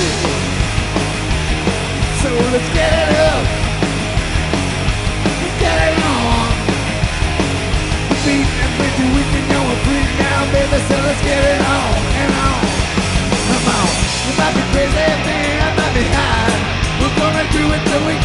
So let's get it up, get it on. Beat and pretty, we can go and free now, baby. So let's get it on and on. Come on, you might be crazy, man, I might be high. We're gonna do it till we